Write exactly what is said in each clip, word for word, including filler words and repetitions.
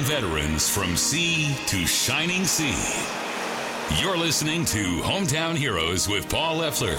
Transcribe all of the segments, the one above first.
veterans from sea to shining sea. You're listening to Hometown Heroes with Paul Leffler.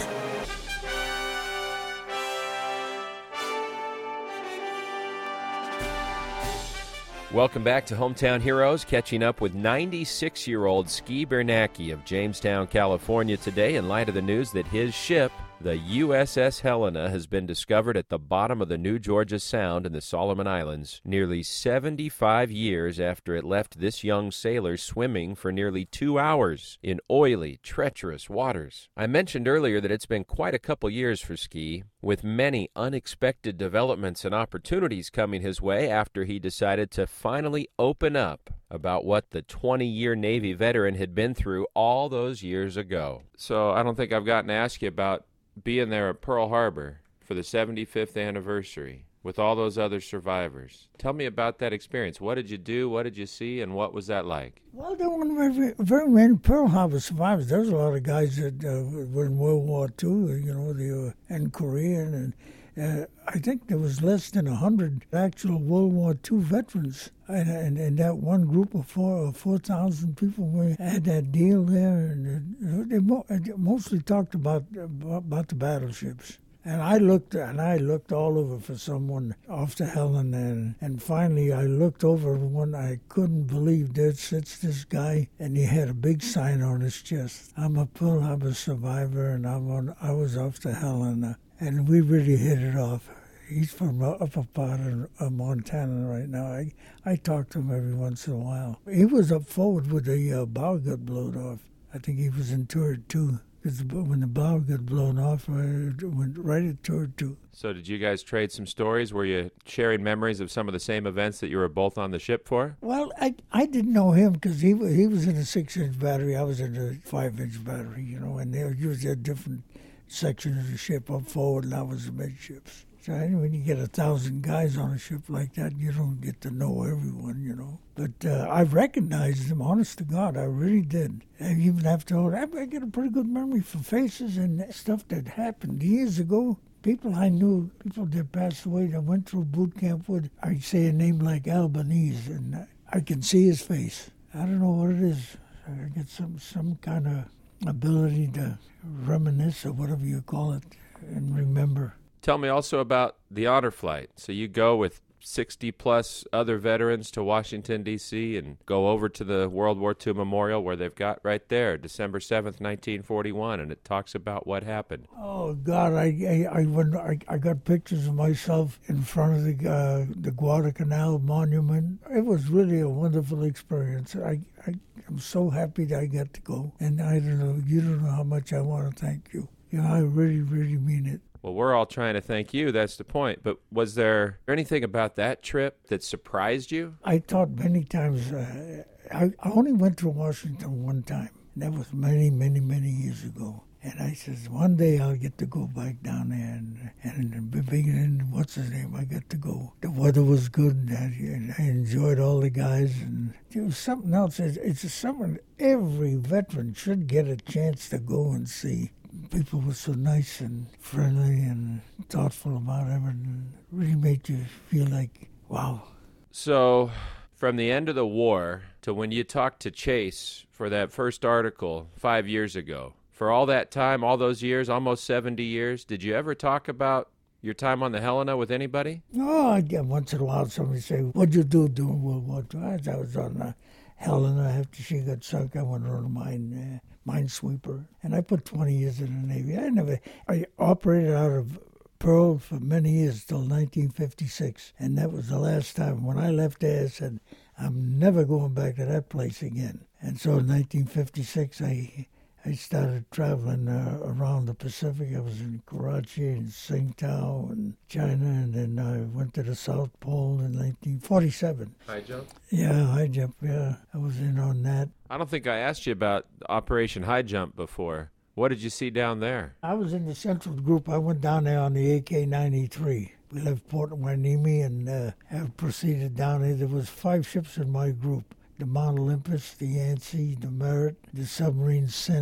Welcome back to Hometown Heroes, catching up with ninety-six-year-old Ski Bernacki of Jamestown, California today in light of the news that his ship, the U S S Helena, has been discovered at the bottom of the New Georgia Sound in the Solomon Islands nearly seventy-five years after it left this young sailor swimming for nearly two hours in oily, treacherous waters. I mentioned earlier that it's been quite a couple years for Ski, with many unexpected developments and opportunities coming his way after he decided to finally open up about what the twenty-year Navy veteran had been through all those years ago. So I don't think I've gotten to ask you about being there at Pearl Harbor for the seventy-fifth anniversary with all those other survivors. Tell me about that experience. What did you do? What did you see? And what was that like? Well, there weren't very, very many Pearl Harbor survivors. There was a lot of guys that uh, were in World War Two, you know, they were in Korean, and uh, I think there was less than one hundred actual World War Two veterans. And, and, and that one group of four four thousand people, we had that deal there, and they mo- mostly talked about about the battleships. And I looked and I looked all over for someone off the Helen, and, and finally I looked over one. I couldn't believe there sits this guy, and he had a big sign on his chest. I'm a Pearl Harbor survivor, and I'm on, I was off the Helen, and we really hit it off. He's from the upper part of, of Montana right now. I, I talk to him every once in a while. He was up forward with the uh, bow got blown off. I think he was in turret two. Because when the bow got blown off, I went right at turret two. So did you guys trade some stories? Were you sharing memories of some of the same events that you were both on the ship for? Well, I I didn't know him because he, he was in a six-inch battery. I was in a five-inch battery, you know, and they were usually at different sections of the ship up forward, and I was midships. So when you get a thousand guys on a ship like that, you don't get to know everyone, you know. But uh, I recognized them, honest to God, I really did. And even after all, I, I get a pretty good memory for faces and stuff that happened years ago. People I knew, people that passed away that went through boot camp with, I say a name like Albanese, and I can see his face. I don't know what it is. I get some, some kind of ability to reminisce or whatever you call it and remember. Tell me also about the honor flight. So you go with sixty-plus other veterans to Washington, D C, and go over to the World War Two Memorial where they've got right there, December seventh, nineteen forty-one, and it talks about what happened. Oh, God, I I, I, went, I, I got pictures of myself in front of the uh, the Guadalcanal Monument. It was really a wonderful experience. I, I, I'm so happy that I got to go, and I don't know, you don't know how much I want to thank you. You know, I really, really mean it. Well, we're all trying to thank you. That's the point. But was there anything about that trip that surprised you? I thought many times. Uh, I, I only went to Washington one time. That was many, many, many years ago. And I says, one day I'll get to go back down there. And, and in the beginning, what's his name, I got to go. The weather was good, and I enjoyed all the guys. And there was something else. It's, it's something every veteran should get a chance to go and see. People were so nice and friendly and thoughtful about everything. It really made you feel like, wow. So, from the end of the war to when you talked to Chase for that first article five years ago, for all that time, all those years, almost seventy years, did you ever talk about your time on the Helena with anybody? Oh, I get once in a while somebody say, what'd you do during World War Two? I was on the Helena after she got sunk. I went on a mine, uh, minesweeper, and I put twenty years in the Navy. I never, I operated out of Pearl for many years till nineteen fifty-six, and that was the last time. When I left there, I said, I'm never going back to that place again. And so in nineteen fifty-six, I I started traveling uh, around the Pacific. I was in Karachi and Tsingtao and China, and then I went to the South Pole in nineteen forty-seven. High jump? Yeah, high jump, yeah. I was in on that. I don't think I asked you about Operation High Jump before. What did you see down there? I was in the Central Group. I went down there on the A K ninety-three. We left Port Hueneme and uh, proceeded down there. There was five ships in my group. The Mount Olympus, the Yancey, the Merritt, the Submarine Senate,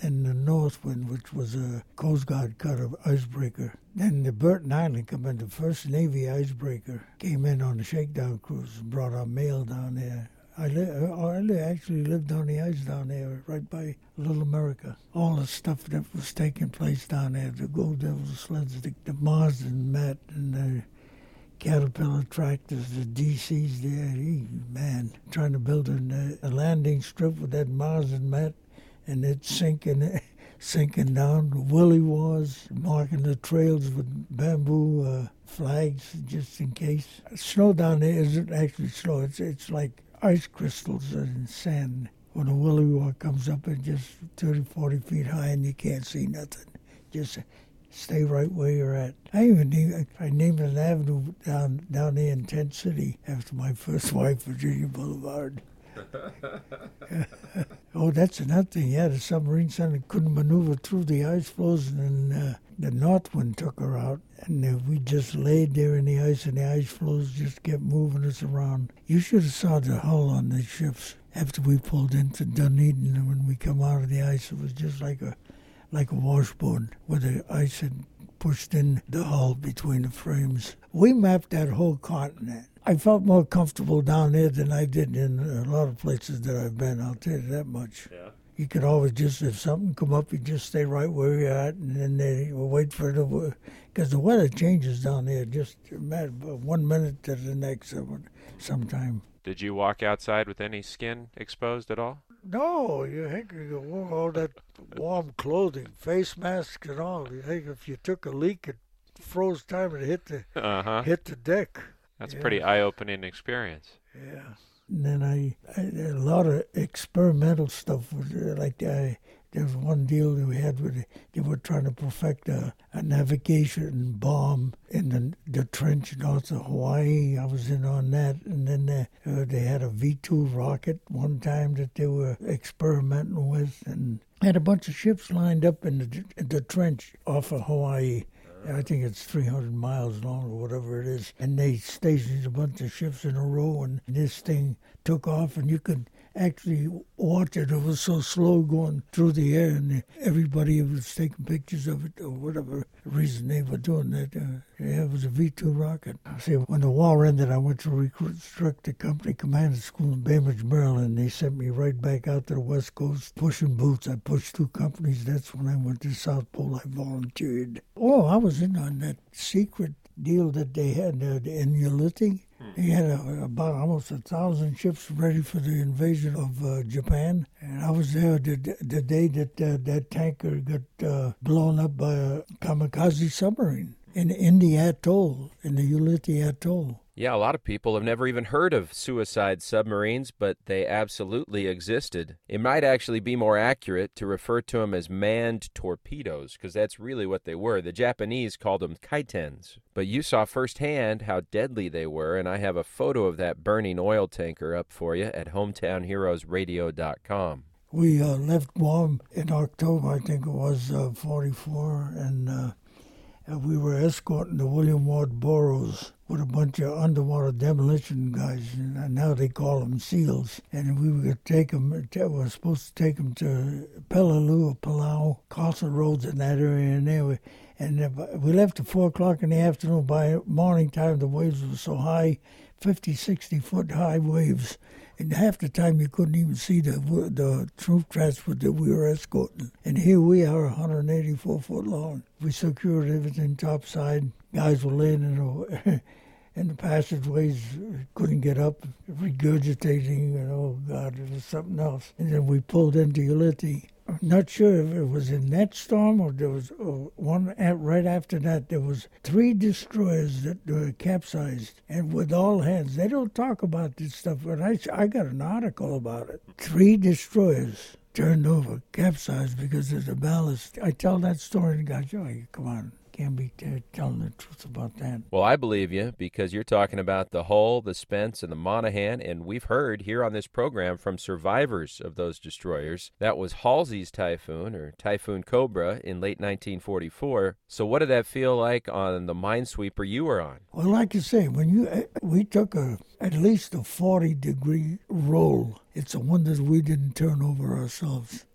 and the Northwind, which was a Coast Guard cutter icebreaker. Then the Burton Island come in, the first Navy icebreaker came in on the shakedown cruise and brought our mail down there. I, li- I li- actually lived on the ice down there, right by Little America. All the stuff that was taking place down there, the Gold Devil sleds, the, the Marsden Met, and the Caterpillar tractors, the D Cs there. He, man, trying to build a, a landing strip with that Marsden Met, and it sinking, sinking down. The Willie was marking the trails with bamboo uh, flags just in case. Snow down there isn't actually snow. It's it's like ice crystals and sand. When a Willie War comes up, it's just thirty, forty feet high, and you can't see nothing. Just stay right where you're at. I even named, I named an avenue down down there in Tent City after my first wife, Virginia Boulevard. Oh, that's another thing. Yeah, the submarine center couldn't maneuver through the ice floes, and uh, the Northwind took her out. And uh, we just laid there in the ice, and the ice floes just kept moving us around. You should have saw the hull on these ships after we pulled into Dunedin. And when we come out of the ice, it was just like a like a washboard where the ice had pushed in the hull between the frames. We mapped that whole continent. I felt more comfortable down there than I did in a lot of places that I've been. I'll tell you that much. Yeah. You could always just, if something come up, you just stay right where you're at, and then they will wait for it to, because the weather changes down there just one minute to the next sometime. Did you walk outside with any skin exposed at all? No, you think you wore all that warm clothing, face masks and all. You think if you took a leak, it froze time and hit the uh-huh. hit the deck. That's yeah. a pretty eye-opening experience. Yeah. And then I, I a lot of experimental stuff. Was, uh, like I, there was one deal that we had where they were trying to perfect a, a navigation bomb in the, the trench north of Hawaii. I was in on that. And then they, uh, they had a V two rocket one time that they were experimenting with. And had a bunch of ships lined up in the, in the trench off of Hawaii. I think it's three hundred miles long or whatever it is. And they stationed a bunch of ships in a row, and this thing took off, and you could actually watch it. It was so slow going through the air, and everybody was taking pictures of it, or whatever reason they were doing that. Uh, yeah, it was a V two rocket. See, when the war ended, I went to reconstruct the company command school in Bainbridge, Maryland. They sent me right back out to the West Coast, pushing boots. I pushed two companies. That's when I went to South Pole. I volunteered. Oh, I was in on that secret deal that they had uh, in Ulithi. They had a, about almost a thousand ships ready for the invasion of uh, Japan. And I was there the, the day that uh, that tanker got uh, blown up by a kamikaze submarine in, in the atoll, in the Ulithi Atoll. Yeah, a lot of people have never even heard of suicide submarines, but they absolutely existed. It might actually be more accurate to refer to them as manned torpedoes, because that's really what they were. The Japanese called them kaitens. But you saw firsthand how deadly they were, and I have a photo of that burning oil tanker up for you at hometown heroes radio dot com. We uh, left Guam in October, I think it was, uh, forty-four, and uh, we were escorting the William Ward Burroughs with a bunch of underwater demolition guys, and now they call them SEALs. And we were take them, we were supposed to take them to Peleliu, Palau, Carson Roads in that area, and there we, and we left at four o'clock in the afternoon. By morning time, the waves were so high, fifty, sixty foot high waves. And half the time you couldn't even see the the troop transport that we were escorting. And here we are, one hundred eighty-four foot long. We secured everything topside. Guys were laying in the, in the passageways, couldn't get up, regurgitating, and oh God, it was something else. And then we pulled into Ulithi. I'm not sure if it was in that storm or there was oh, one at, right after that. There was three destroyers that were capsized, and with all hands. They don't talk about this stuff, but I, I got an article about it. Three destroyers turned over, capsized because of the ballast. I tell that story, and guys, oh, come on. Can't be t- telling the truth about that. Well, I believe you, because you're talking about the Hull, the Spence, and the Monaghan, and we've heard here on this program from survivors of those destroyers. That was Halsey's Typhoon, or Typhoon Cobra, in late nineteen forty-four. So what did that feel like on the minesweeper you were on? Well, like you say, when you we took a at least a forty-degree roll. It's a wonder we didn't turn over ourselves.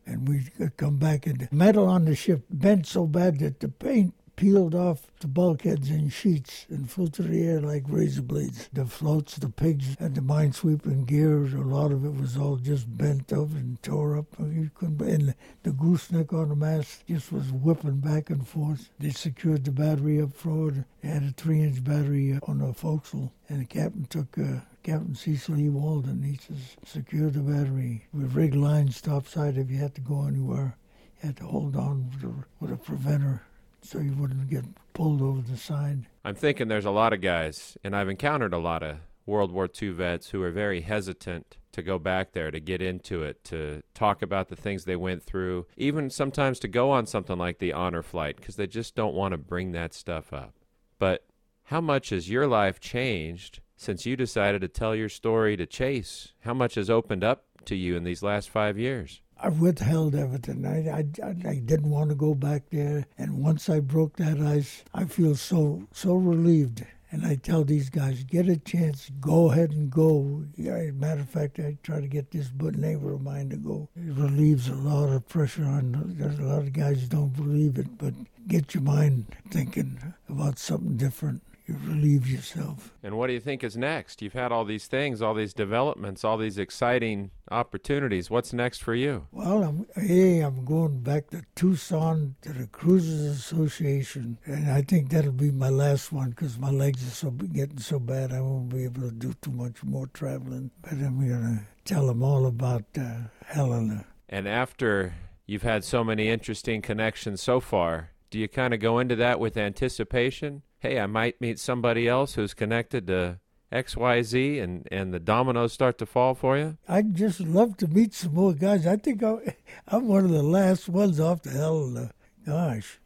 and we come back, and the metal on the ship bent so bad that the paint peeled off the bulkheads in sheets and flew through the air like razor blades. The floats, the pigs, and the minesweeping gear, a lot of it was all just bent up and tore up. You couldn't, and the gooseneck on the mast just was whipping back and forth. They secured the battery up forward. They had a three-inch battery on the forecastle, and the captain took uh, Captain Cecil E. Walden. He says, secure the battery with rig lines topside. If you had to go anywhere, you had to hold on with a, with a preventer, so you wouldn't get pulled over the side. I'm thinking there's a lot of guys, and I've encountered a lot of World War Two vets who are very hesitant to go back there, to get into it, to talk about the things they went through, even sometimes to go on something like the honor flight, because they just don't want to bring that stuff up. But how much has your life changed since you decided to tell your story to Chase? How much has opened up to you in these last five years? I withheld everything. I, I, I didn't want to go back there. And once I broke that ice, I feel so so relieved. And I tell these guys, get a chance, go ahead and go. Yeah, matter of fact, I try to get this good neighbor of mine to go. It relieves a lot of pressure on, there's a lot of guys who don't believe it, but get your mind thinking about something different. You relieve yourself. And what do you think is next? You've had all these things, all these developments, all these exciting opportunities. What's next for you? Well, I'm, hey, I'm going back to Tucson to the Cruisers Association, and I think that'll be my last one because my legs are so getting so bad I won't be able to do too much more traveling. But I'm going to tell them all about uh, Helena. And after you've had so many interesting connections so far, do you kind of go into that with anticipation? Hey, I might meet somebody else who's connected to X Y Z, and, and the dominoes start to fall for you? I'd just love to meet some more guys. I think I, I'm one of the last ones off the Helena. Gosh.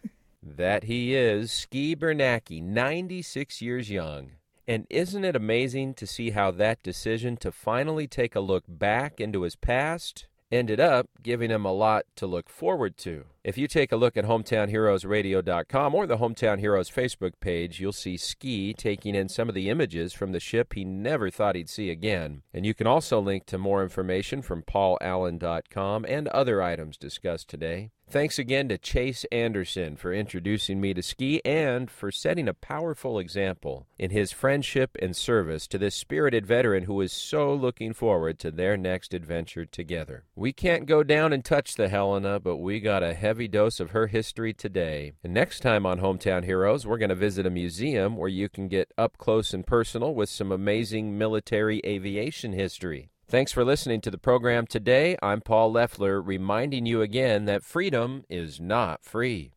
That he is, Ski Bernacki, ninety-six years young. And isn't it amazing to see how that decision to finally take a look back into his past ended up giving him a lot to look forward to? If you take a look at hometown heroes radio dot com or the Hometown Heroes Facebook page, you'll see Ski taking in some of the images from the ship he never thought he'd see again. And you can also link to more information from paul allen dot com and other items discussed today. Thanks again to Chase Anderson for introducing me to Ski and for setting a powerful example in his friendship and service to this spirited veteran who is so looking forward to their next adventure together. We can't go down and touch the Helena, but we got a heavy dose of her history today. And next time on Hometown Heroes, we're going to visit a museum where you can get up close and personal with some amazing military aviation history. Thanks for listening to the program today. I'm Paul Leffler, reminding you again that freedom is not free.